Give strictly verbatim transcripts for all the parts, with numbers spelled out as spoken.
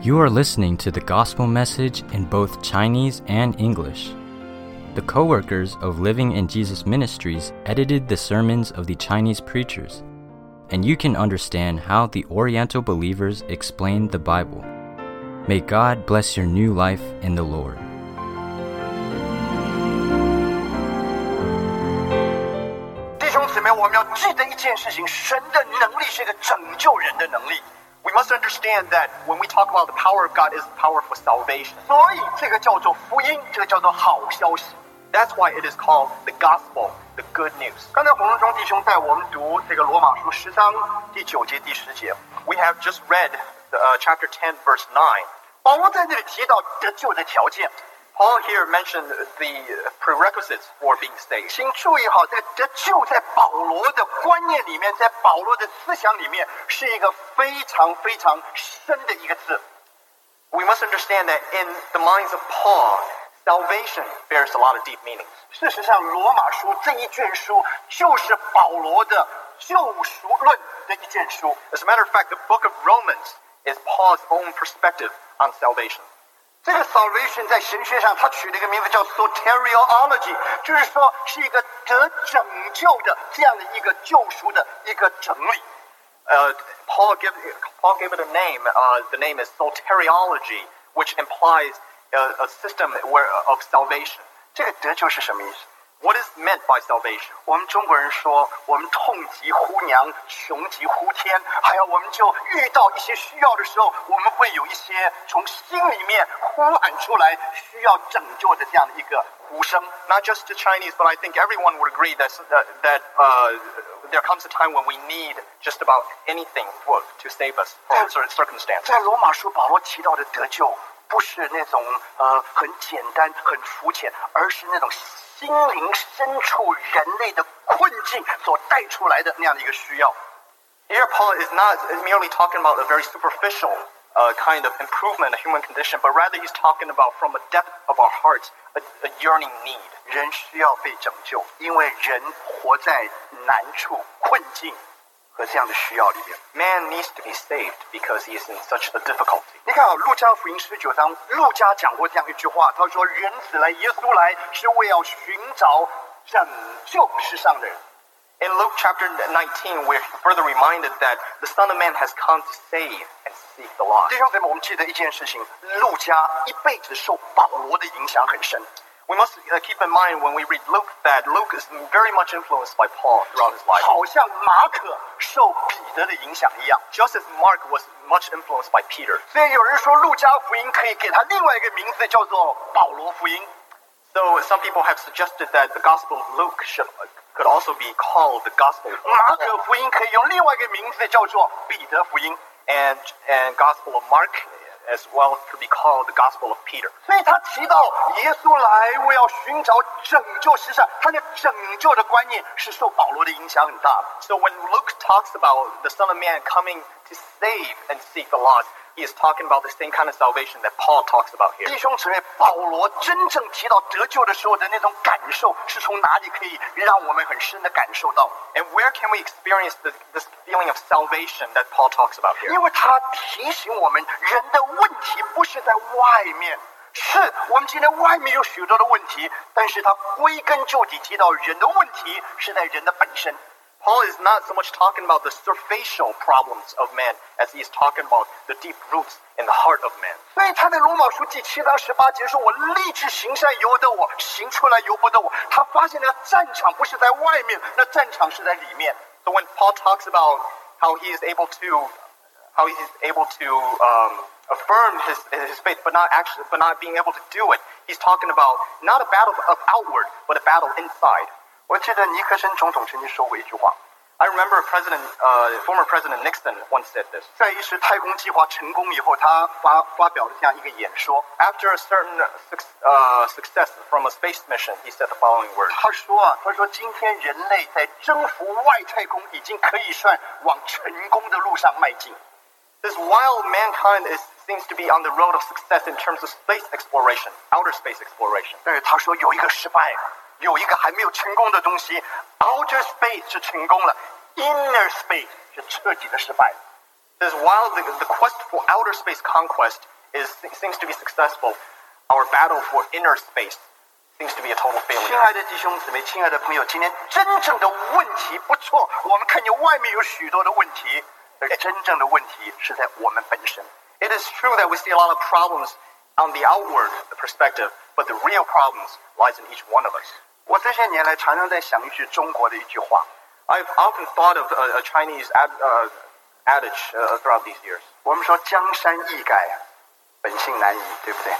You are listening to the gospel message in both Chinese and English. The co-workers of Living in Jesus Ministries edited the sermons of the Chinese preachers, and you can understand how the Oriental believers explained the Bible. May God bless your new life in the Lord. 弟兄姊妹，我们要记得一件事情，神的能力是一个拯救人的能力。We must understand that when we talk about the power of God, is the power for salvation. 所以这个叫做福音，这个叫做好消息。That's why it is called the gospel, the good news. 刚才洪荣忠弟兄带我们读这个罗马书十章第九节、第十节。We have just read the, uh, chapter ten, verse nine. 保罗在这里提到得救的条件。Paul here mentioned the prerequisites for being saved. 请注意好，在得救在保罗的观念里面，在保罗的思想里面，是一个非常非常深的一个字。We must understand that in the minds of Paul, salvation bears a lot of deep meanings. 事实上，罗马书这一卷书就是保罗的救赎论的一卷书。As a matter of fact, the book of Romans is Paul's own perspective on salvation. 这个 salvation 在神学上，他取了一个名字叫 soteriology， 就是说是一个得拯救的这样的一个救赎的一个整理。Uh, Paul gave Paul gave it a name. Uh, the name is soteriology, which implies a, a system where of salvation. 这个得救是什么意思？What is meant by salvation? 我们中国人说，我们痛极呼娘，穷极呼天，还有我们就遇到一些需要的时候，我们会有一些从心里面呼喊出来需要拯救的这样的一个呼声。Not just the Chinese, but I think everyone would agree that that, that uh, there comes a time when we need just about anything for, to save us from certain circumstances. 在罗马书保罗提到的得救，不是那种呃很简单、很肤浅，而是那种心灵深处人类的困境所带出来的那样的一个需要。Here Paul is not merely talking about a very superficial uh, kind of improvement of human condition, but rather he's talking about from a depth of our hearts, a, a yearning need. 人需要被拯救，因为人活在难处、困境和这样的需要里面。Man needs to be saved because he is in such a difficulty. 你看啊，路加福音十九章，路加讲过这样一句话，他说：“人子来，耶稣来，是为要寻找拯救世上的人。” In Luke chapter nineteen, we're further reminded that the Son of Man has come to save and seek the lost. 弟兄姊妹，我们记得一件事情，路加一辈子受保罗的影响很深。We must uh, keep in mind when we read Luke that Luke is very much influenced by Paul throughout his life. 好像马可受彼得的影响一样 ，just as Mark was much influenced by Peter. 所以有人说，路加福音可以给他另外一个名字，叫做保罗福音。So some people have suggested that the Gospel of Luke should could also be called the Gospel of Paul. 马可福音可以用另外一个名字，叫做彼得福音 ，and and Gospel of Mark.As well could be called the Gospel of Peter. 所以他提到耶稣来，我要寻找拯救世上，他的拯救的观念是受保罗的影响很大的。So when Luke talks about the Son of Man coming to save and seek the lost, he is talking about the same kind of salvation that Paul talks about here. 弟兄姊妹，保罗真正提到得救的时候的那种感受，是从哪里可以让我们很深的感受到 ？And where can we experience this, this feeling of salvation that Paul talks about here? 因为他提醒我们，人的问题不是在外面，是我们今天外面有许多的问题，但是他归根究底提到人的问题是在人的本身。Paul is not so much talking about the superficial problems of man as he is talking about the deep roots in the heart of man. 所以他在罗马书第七章十八节说：“我立志行善，由得我；行出来，由不得我。”他发现了战场不是在外面，那战场是在里面。So when Paul talks about how he is able to, how he is able to um, affirm his his faith, but not actually, but not being able to do it, he's talking about not a battle of outward, but a battle inside. 我记得尼克森总统曾经说过一句话。I remember President, uh, former President Nixon once said this. 在一次太空计划成功以后，他发发表了这样一个演说。After a certain uh, success from a space mission, he said the following words. 他说啊，他说今天人类在征服外太空已经可以算往成功的路上迈进。This while mankind is seems to be on the road of success in terms of space exploration, outer space exploration. 对，他说有一个失败。有一个还没有成功的东西 ，outer space 是成功了 ，inner space 是彻底的失败。Says while the, the quest for outer outer space conquest is seems to be successful, our battle for inner space seems to be a total failure. 亲爱的弟兄姊妹，亲爱的朋友，今天真正的问题不错，我们看见外面有许多的问题，而真正的问题是在我们本身。It is true that we see a lot of problems on the outward perspective, but the real problems lies in each one of us. 我这些年来常常在想一句中国的一句话。I've often thought of a, a Chinese ad, uh, adage uh, throughout these years. 我们说江山易改，本性难移，对不对？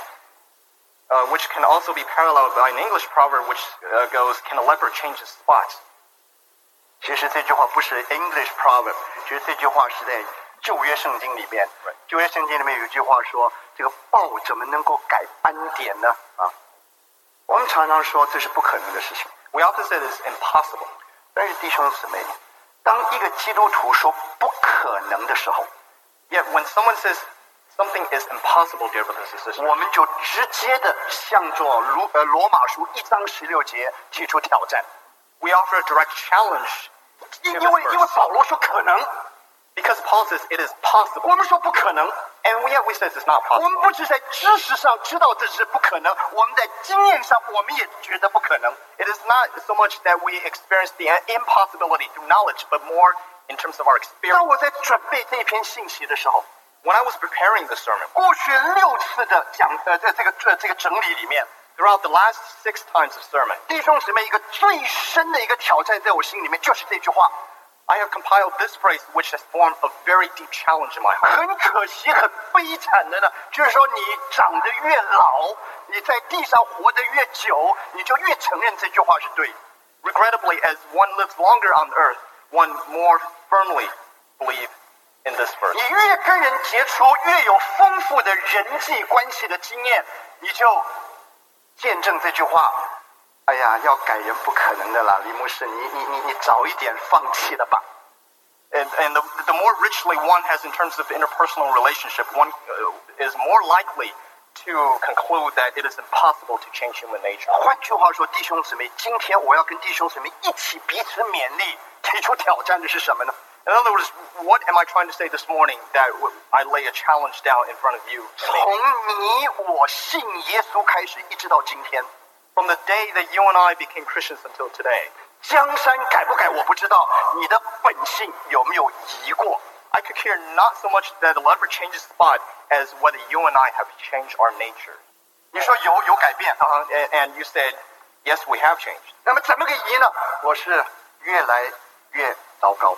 Uh, which can also be paralleled by an English proverb which uh, goes, "Can a leopard change his spots?" 其实这句话不是 English proverb， 其实这句话是在旧约圣经里面。旧约圣经里面有一句话说：“这个豹怎么能够改斑点呢？”啊，我们常常说这是不可能的事情。We often say this is impossible. 但是弟兄姊妹，当一个基督徒说不可能的时候 ，Yet when someone says something is impossible, dear brothers and sisters, 我们就直接的向着罗呃罗马书一章十六节提出挑战。 We offer a direct challenge. 因为因为保罗说可能 ，because Paul says it is possible. 我们说不可能 ，and yet we say it's not possible. 我们不只在知识上知道这是不可能，我们在经验上我们也觉得不可能。 It is not so much that we experience the impossibility through knowledge, but more in terms of our experience. 当我在准备这篇信息的时候 ，when I was preparing the sermon, 过去六次的讲呃在这个这这个整理里面。 Throughout the last six times of sermon, 弟兄姊妹，一个最深的一个挑战在我心里面就是这句话。 I have compiled this phrase, which has formed a very deep challenge in my heart. 很可惜，很悲惨的呢，就是说你长得越老，你在地上活得越久，你就越承认这句话是对。 Regrettably, as one lives longer on earth, one more firmly believes in this verse. 你越跟人接触，越有丰富的人际关系的经验，你就见证这句话。哎呀，要改人不可能的啦，李牧师，你你你你早一点放弃了吧。 And, and the, the more richly one has in terms of interpersonal relationship, one uh, is more likely to conclude that it is impossible to change human nature. 换句话说，弟兄姊妹，今天我要跟弟兄姊妹一起彼此勉励，提出挑战的是什么呢？ In other words, what am I trying to say this morning that I lay a challenge down in front of you? 从你我信耶稣开始，一直到今天。 From the day that you and I became Christians until today, 江山改不改我不知道，你的本性有没有移过 I could care not so much that the leopard changes spot as whether you and I have changed our nature. 你说有有改变 uh-huh, and, and you said, yes, we have changed. 那么怎么个移呢？我是越来越糟糕。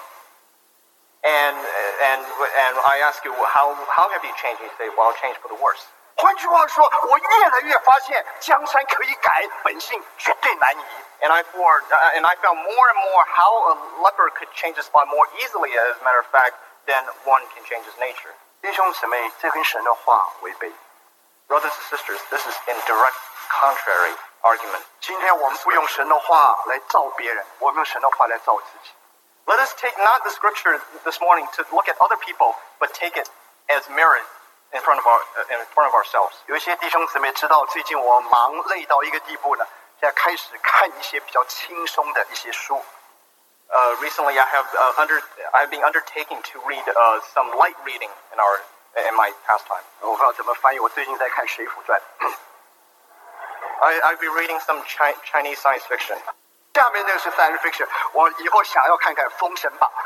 And, and, and I ask you, how, how have you changed? And you say, well, I've changed for the worse. 换句话说，我越来越发现江山可以改，本性绝对难移。 And I, for, uh, and I found more and more how a leopard could change his spot more easily, as a matter of fact, than one can change his nature. 弟兄姊妹，这跟神的话违背。 Brothers and sisters, this is in direct contrary argument. 今天我们不用神的话来照别人，我们用神的话来照自己。 Let us take not the scripture this morning to look at other people, but take it as mirror in front of our in front of ourselves. 有一些弟兄姊妹知道，最近我忙累到一个地步呢，现在开始看一些比较轻松的一些书。 Uh, recently, I have uh, under I've been undertaking to read uh, some light reading in our in my pastime. 我不知道怎么翻译，我最近在看《水浒传》。 I I've been reading some chi Chinese science fiction. 下面那个是 science fiction， 我以后想要看看《封神榜》。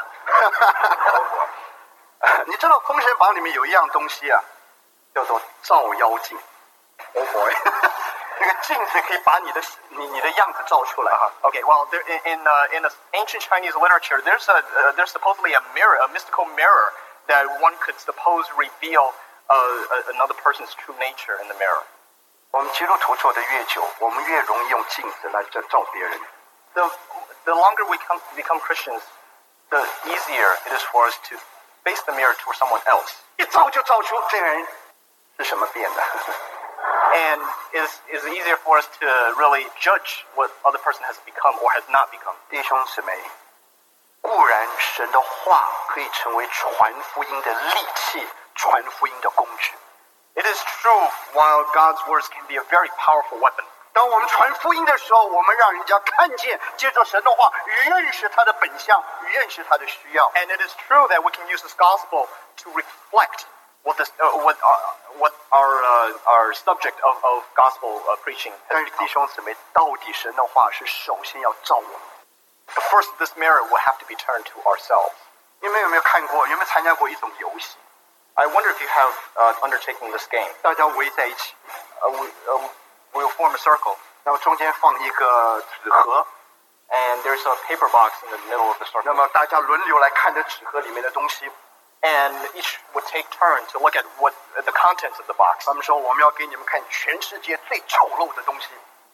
你知道《封神榜》里面有一样东西啊，叫做照妖镜。 Oh boy. 那个镜子可以把你的你你的样子照出来。 Uh-huh. Okay, well, there, in in, uh, in a ancient Chinese literature, there's a uh, there's supposedly a mirror, a mystical mirror that one could suppose reveal uh, another person's true nature in the mirror. 我们基督徒做的越久，我们越容易用镜子来照照别人。 The the longer we come, become Christians, the easier it is for us to face the mirror toward someone else. 一照就照出这个人是什么变的。 And it's, it's easier for us to really judge what other person has become or has not become. 弟兄姊妹，固然神的话可以成为传福音的利器，传福音的工具。 It is true, while God's words can be a very powerful weapon. 当我们传福音的时候，我们让人家看见，接着神的话，认识他的本相，认识他的需要。 And it is true that we can use this gospel to reflect what this uh, what our, what our uh, our subject of of gospel uh, preaching. 但是弟兄姊妹，到底神的话是首先要照我们。 First, this mirror will have to be turned to ourselves. 你们有没有看过？有没有参加过一种游戏？ I wonder if you have uh, undertaken this game. 大家围在一起， Uh, we, uh, we will form a circle, 然后中间放一个纸盒， and there's a paper box in the middle of the 那 circle. 么大家轮流来看这纸盒里面的东西。 And each would take turn to look at what uh, the contents of the box. 他们说我们要给你们看全世界最丑陋的东西。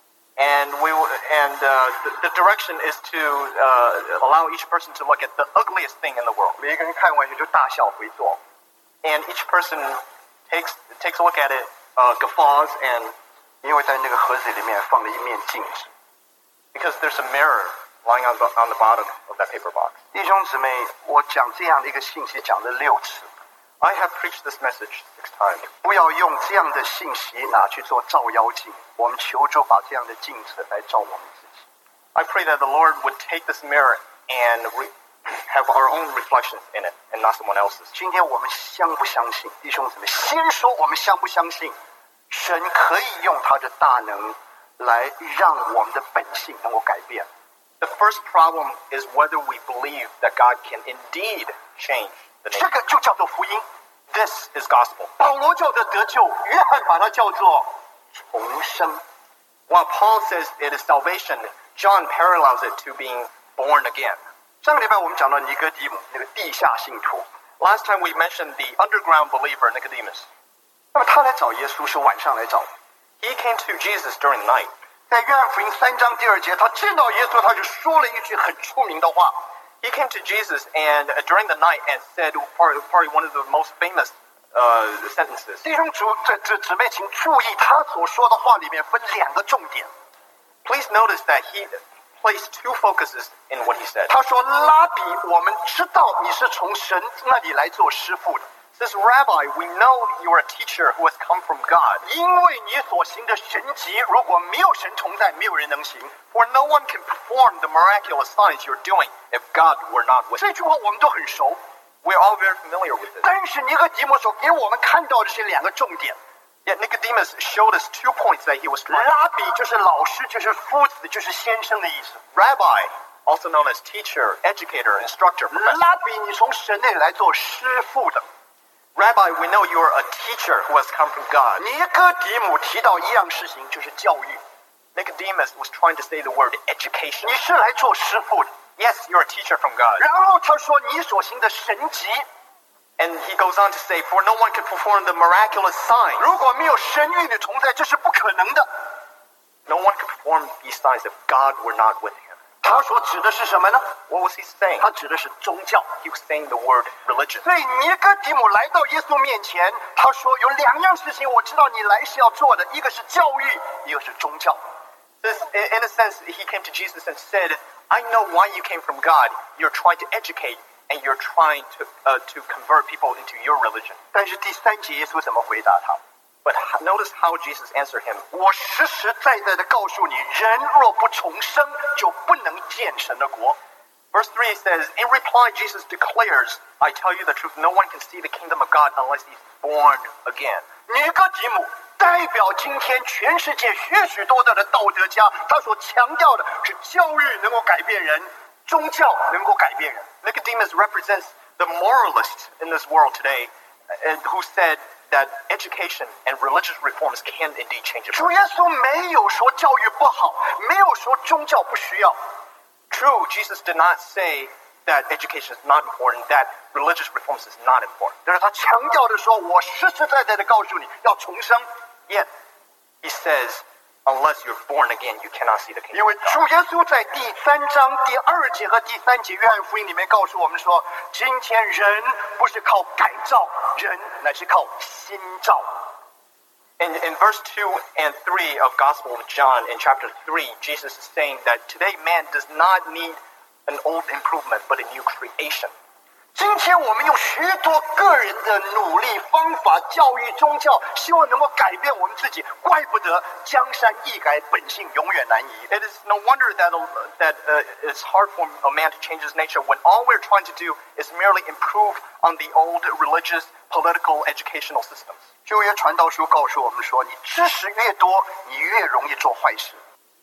And we will, and uh, the, the direction is to uh, allow each person to look at the ugliest thing in the world. 每一个人看完以后就大笑回坐。 And each person takes takes a look at it, uh, guffaws, and 因为在那个盒子里面放了一面镜子。 because there's a mirror lying on the, on the bottom of that paper box. 弟兄姊妹，我讲这样的一个信息讲了六次， I have preached this message six times. 不要用这样的信息拿去做照妖镜。我们求主把这样的镜子来照我们自己。 I pray that the Lord would take this mirror and re- have our own reflections in it, and not someone else's. 今天我们相不相信？弟兄姊妹，先说我们相不相信，神可以用他的大能来让我们的本性能够改变。 The first problem is whether we believe that God can indeed change the 这 nature. 个就叫做福音。 This is gospel. 保罗叫做得救，约翰把它叫做重生。 While Paul says it is salvation, John parallels it to being born again. 上个礼拜我们讲到尼哥底母那个地下信徒， Last time we mentioned the underground believer Nicodemus. 那么他来找耶稣是晚上来找。 He came to Jesus during the night. 在约翰福音三章第二节，他见到耶稣，他就说了一句很出名的话。 He came to Jesus and uh, during the night and said probably, probably one of the most famous uh, sentences. 弟兄主这这姊妹，请注意，他所说的话里面分两个重点。 Please notice that he placed two focuses in what he said. 他说：“拉比，我们知道你是从神那里来做师傅的， Says, Rabbi, we know you are a teacher who has come from God. 因为你所行的神迹，如果没有神同在，没有人能行。” For no one can perform the miraculous signs you're doing if God were not with you. 这句话我们都很熟。 We're all very familiar with this. 但是尼哥底母所给我们看到的是两个重点。 Yet Nicodemus showed us two points that he was trying to 拉比就是老师，就是夫子，就是先生的意思。 Rabbi, also known as teacher, educator, instructor, professor. 拉比，你从神那里来做师傅的。 Rabbi, we know you are a teacher who has come from God. 尼哥底母提到一样事情，就是教育。 Nicodemus was trying to say the word education. 你是来做师傅的。 Yes, you're a teacher from God. 然后他说，你所行的神迹， And he goes on to say, for no one can perform the miraculous signs. 如果没有神与你同在，这是不可能的。 No one can perform these signs if God were not with him. 他所指的是什么呢？ What was he saying? 他指的是宗教。 He was saying the word religion. 所以尼哥底母来到耶稣面前，他说有两样事情，我知道你来是要做的，一个是教育，一个是宗教。 This, in a sense, he came to Jesus and said, I know why you came from God. You're trying to educate and you're trying to, uh, to convert people into your religion. 但是第三节耶稣怎么回答他？ But h- notice how Jesus answered him. 我实实在在的告诉你，人若不重生，就不能见神的国。 Verse three says, in reply, Jesus declares, I tell you the truth, no one can see the kingdom of God unless he's born again. 尼哥底母代表今天全世界许许多多的道德家，他所强调的是教育能够改变人，宗教能够改变人。 Nicodemus represents the moralists in this world today uh, who said that education and religious reforms can indeed change a 主 person. 耶稣没有说教育不好，没有说宗教不需要。 True, Jesus did not say that education is not important, that religious reforms is not important. 但是他强调的说，我实实在在的告诉你，要重生， Yet, he says, unless you're born again, you cannot see the 因 kingdom 为 of God. 主耶稣在第三章第二节和第三节约翰福音里面告诉我们说，今天人不是靠改造，人乃是靠新造。 In, in verse two and three of Gospel of John, in chapter three, Jesus is saying that today man does not need an old improvement, but a new creation. 今天我们用许多个人的努力、方法、教育、宗教，希望能够改变我们自己。怪不得江山易改，本性永远难移。 It is no wonder that, that uh, it's hard for a man to change his nature when all we're trying to do is merely improve on the old religious political educational systems. 旧约传道书告诉我们说，你知识越多，你越容易做坏事。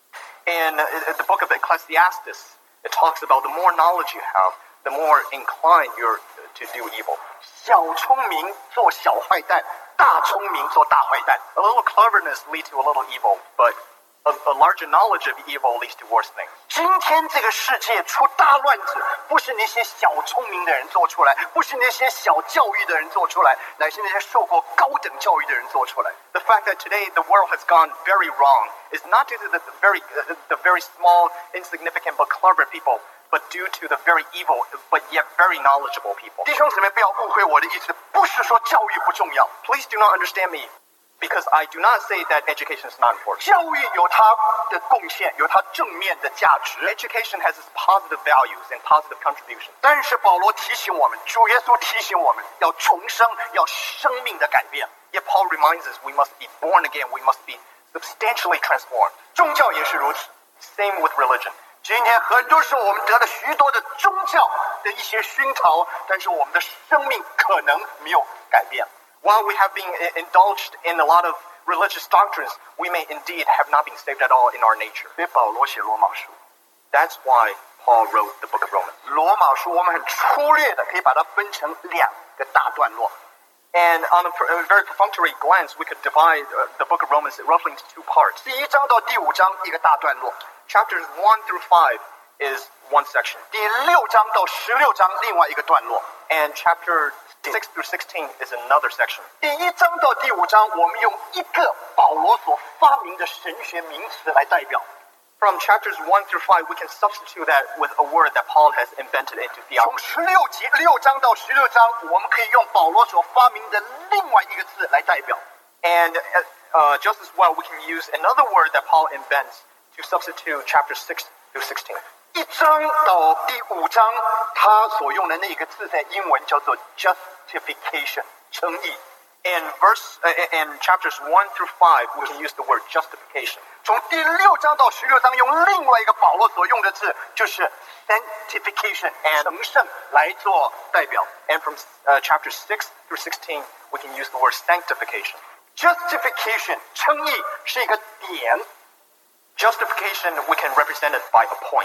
In the book of Ecclesiastes, it talks about the more knowledge you have, the more inclined you're to do evil. 小聪明做小坏蛋，大聪明做大坏蛋。 A little cleverness leads to a little evil, but a, a larger knowledge of evil leads to worse things. 今天这个世界出大乱子，不是那些小聪明的人做出来，不是那些小教育的人做出来，乃是那些受过高等教育的人做出来。 The fact that today the world has gone very wrong is not due to the very, uh, the very small, insignificant, but clever people, but due to the very evil, but yet very knowledgeable people. 弟兄姊妹，不要误会我的意思，不是说教育不重要。 Please do not understand me, because I do not say that education is not important. 教育有它的贡献，有它正面的价值。 Education has its positive values and positive contributions. 但是保罗提醒我们，主耶稣提醒我们要重生，要生命的改变。 Yet Paul reminds us we must be born again, we must be substantially transformed. 宗教也是如此。 Same with religion. 今天很多时候我们得了许多的宗教的一些熏陶，但是我们的生命可能没有改变。 While we have been indulged in a lot of religious doctrines, we may indeed have not been saved at all in our nature. 所以保罗写罗马书。 That's why Paul wrote the book of Romans. 罗马书我们很粗略的可以把它分成两个大段落。 And on a, a very perfunctory glance, we could divide uh, the book of Romans roughly into two parts. 第一章到第五章一个大段落， Chapters one through five is one section. 第六章到十六章另外一个段落。 And chapter six through sixteen is another section. 第一章到第五章，我们用一个保罗所发明的神学名词来代表。 From chapters one through five, we can substitute that with a word that Paul has invented into 从 theology. 十六节六章到十六章，我们可以用保罗所发明的另外一个字来代表。 And uh, just as well, we can use another word that Paul invents to substitute chapters six through sixteen. 一章到第五章，他所用的那个字在英文叫做 justification， 称义。 In verse, uh, in chapters one through five, we can use the word justification. 从第六章到十六章，用另外一个保罗所用的字，就是 sanctification， 成圣来做代表。 And from uh, chapters six through sixteen, we can use the word sanctification. justification 称义是一个点 Justification, we can represent it by a point.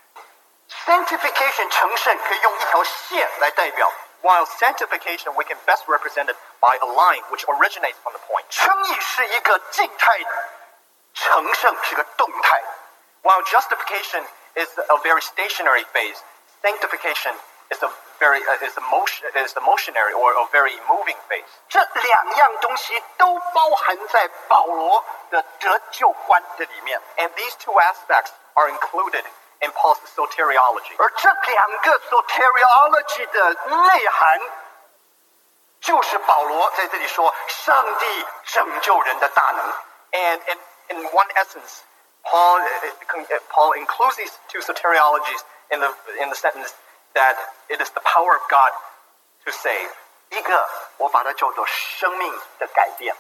，sanctification 成圣可以用一条线来代表。 While sanctification, we can best represent it by a line which originates from the point. 称义是一个静态的，成圣是个动态的。 While justification is a very stationary phase, sanctification is a very uh, is a motion is a motionary or a very moving phase. 这两样东西都包含在保罗的得救观的里面， And these two aspects are included in Paul's soteriology. 而这两个 soteriology 的内涵，就是保罗在这里说上帝拯救人的大能。 And in, in one essence, Paul uh, Paul includes these two soteriologies in the in the sentence that it is the power of God to save. 一个我把它叫做生命的改变，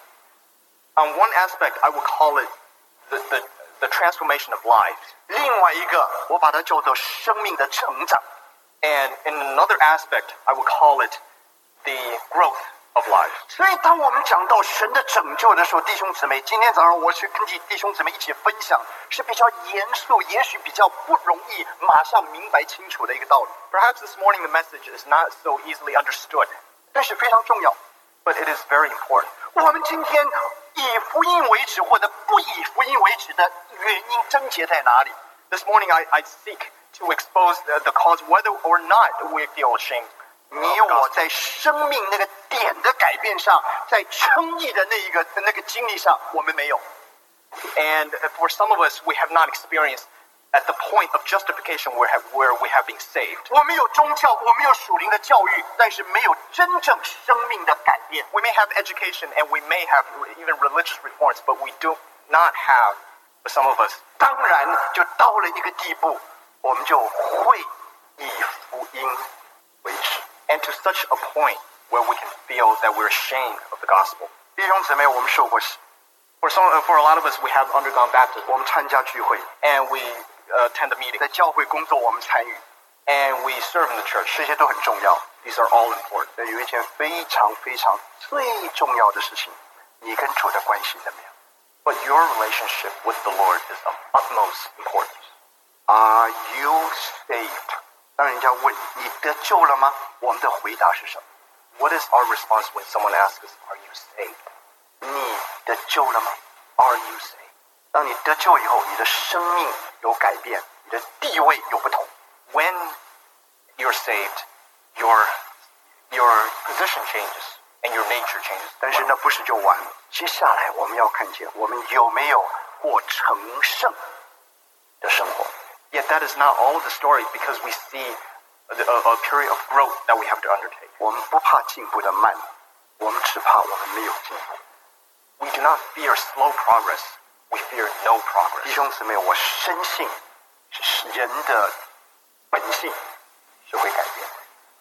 On one aspect, I would call it the, the, the transformation of lives. 另外一个我把它叫做生命的成长。 And in another aspect, I would call it the growth of lives. 所以，当我们讲到神的拯救的时候，弟兄姊妹，今天早上我去跟弟兄姊妹一起分享，是比较严肃，也许比较不容易马上明白清楚的一个道理， Perhaps this morning the message is not so easily understood, 但是非常重要。 but it is very important. 我们今天以福音为止或者不以福音为止的原因症结在哪里？ This morning, I, I seek to expose the, the cause whether or not we feel ashamed. 你我在生命那个点的改变上，在称义的那一个那个经历上，我们没有。 And for some of us, we have not experienced at the point of justification where, have, where we have been saved. 我们有宗教，我们有属灵的教育，但是没有真正生命的改变。 We may have education and we may have even religious reforms, but we do not have, for some of us, 当然，就到了一个地步，我们就会以福音为耻。 and to such a point where we can feel that we're ashamed of the gospel. 弟兄姊妹，我们受过洗， For some, for a lot of us, we have undergone baptism 我们参加聚会， and we uh, attend the meeting, 在教会工作我们参与， and we serve in the church. 这些都很重要。 These are all important. 但有一件非常非常最重要的事情，你跟主的关系怎么样 But your relationship with the Lord is of utmost importance. ？Are you saved？ 当人家问你得救了吗？我们的回答是什么？ What is our response when someone asks us, are you saved? 你得救了吗？ Are you saved? 当你得救以后，你的生命有改变，你的地位有不同。 When you're saved, your, your position changes and your nature changes. 但是那不是就完了，接下来我们要看见我们有没有过成圣的生活。 Yet that is not all of the story because we see a, a, a period of growth that we have to undertake. 我们不怕进步的慢，我们只怕我们没有进步。 We do not fear slow progress. We fear no 弟 progress. 兄姊妹，我深信人的本性是会改变的。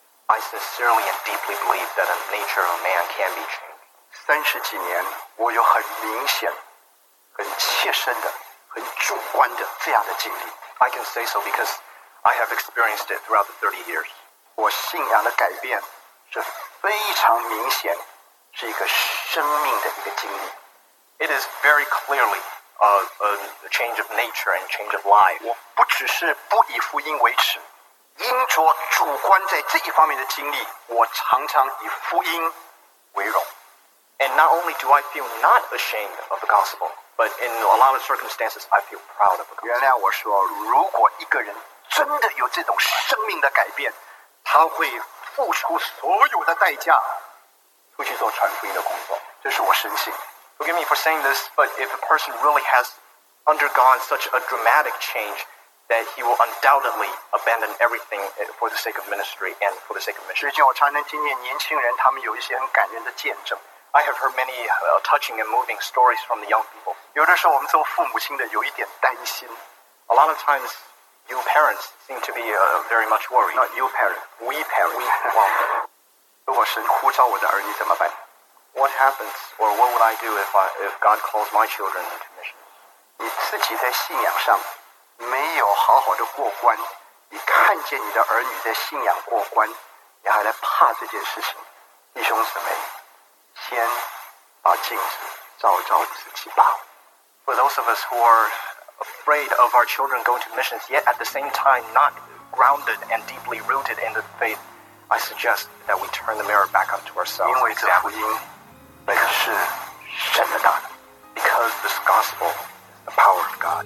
I sincerely and deeply believe that the nature of man can be changed. 三十几年，我有很明显、很切身的、很主观的这样的经历。 I can say so because I have experienced it throughout the thirty years. 我信仰的改变是非常明显，是一个生命的一个经历。 It is very clearly uh, a change of nature and change of life. 我不只是不以福音为耻，因着主观在这一方面的经历，我常常以福音为荣。 And not only do I feel not ashamed of the gospel, but in a lot of circumstances I feel proud of the 原 gospel. 谅我说，如果一个人真的有这种生命的改变，他会付出所有的代价，出去做传福音的工作。这是我深信。 Forgive me for saying this, but if a person really has undergone such a dramatic change, that he will undoubtedly abandon everything for the sake of ministry and for the sake of 最 mission. 近我常常听见年轻人他们有一些很感人的见证。 I have heard many uh, touching and moving stories from the young people. 有的时候我们做父母亲的有一点担心。 A lot of times, you parents seem to be uh, very much worried. Not you parent, we parent. We, well, 如果神呼召我的儿女怎么办？ what happens, or what would I do if I, if God calls my children into mission? 你自己在信仰上没有好好的过关，你看见你的儿女在信仰过关，你还来怕这件事情？弟兄姊妹，先把镜子照照自己吧。 For those of us who are afraid of our children going to missions, yet at the same time not grounded and deeply rooted in the faith, I suggest that we turn the mirror back onto ourselves. 因为这福音本是神的大能 Because this gospel is the power of God.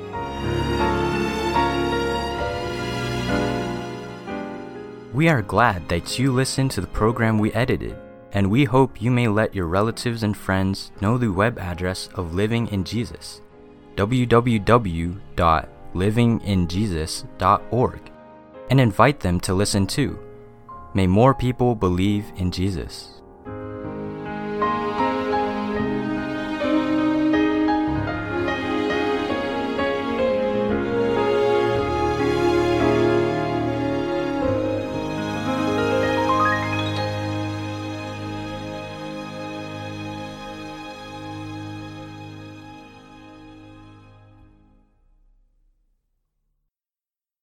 We are glad that you listened to the program we edited, and we hope you may let your relatives and friends know the web address of Living in Jesus, w w w dot living in jesus dot org, and invite them to listen too. May more people believe in Jesus.